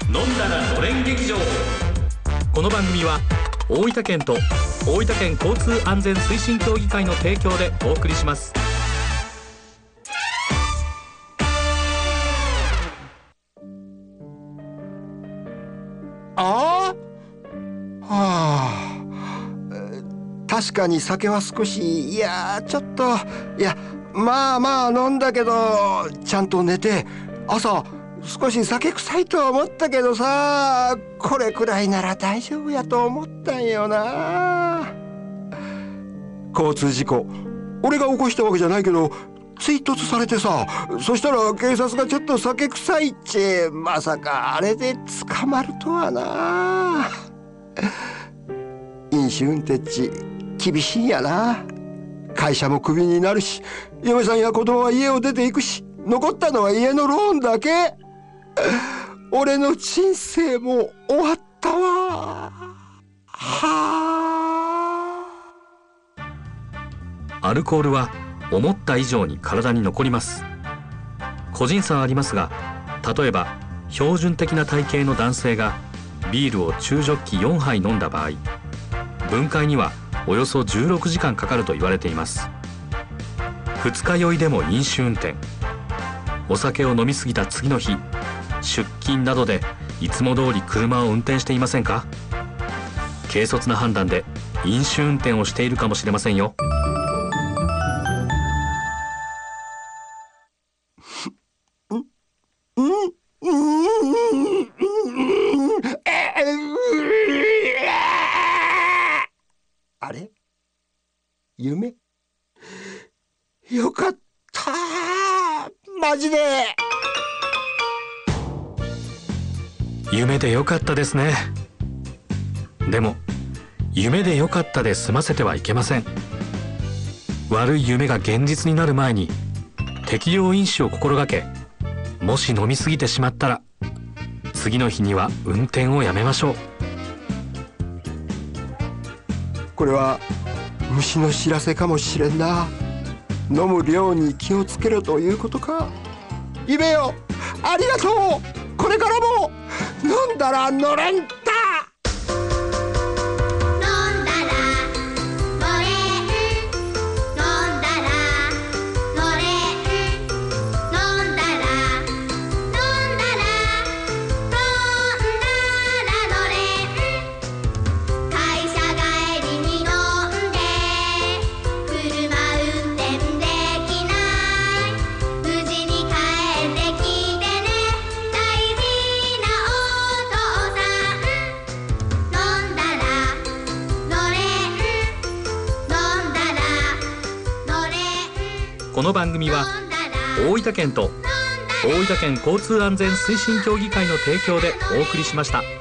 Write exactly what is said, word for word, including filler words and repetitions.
飲んだらのれん劇場。 この番組は大分県と大分県交通安全推進協議会の提供でお送りします。 ああ、はあ、確かに酒は少し、いやちょっと、いやまあまあ飲んだけどちゃんと寝て、朝少し酒臭いと思ったけどさ、これくらいなら大丈夫やと思ったんよな。交通事故俺が起こしたわけじゃないけど追突されてさ、そしたら警察がちょっと酒臭いっち、まさかあれで捕まるとはな。飲酒運転っち厳しいんやな。会社もクビになるし、嫁さんや子供は家を出ていくし、残ったのは家のローンだけ。俺の人生も終わったわ。はあ。 アルコールは思った以上に体に残ります。個人差はありますが、例えば標準的な体型の男性がビールを中ジョッキよんはい飲んだ場合、分解にはおよそじゅうろくじかんかかると言われています。二日酔いでも飲酒運転、お酒を飲みすぎた次の日、出勤などでいつも通り車を運転していませんか？軽率な判断で飲酒運転をしているかもしれませんよ。 あれ？夢？よかった。マジで。 夢でよかったですね。でも夢でよかったで済ませてはいけません。悪い夢が現実になる前に適量飲酒を心がけ、もし飲みすぎてしまったら次の日には運転をやめましょう。 これは虫の知らせかもしれんな。飲む量に気をつけろということか。夢よ、ありがとう。これからも飲んだら乗れんだ。 この番組は大分県と大分県交通安全推進協議会の提供でお送りしました。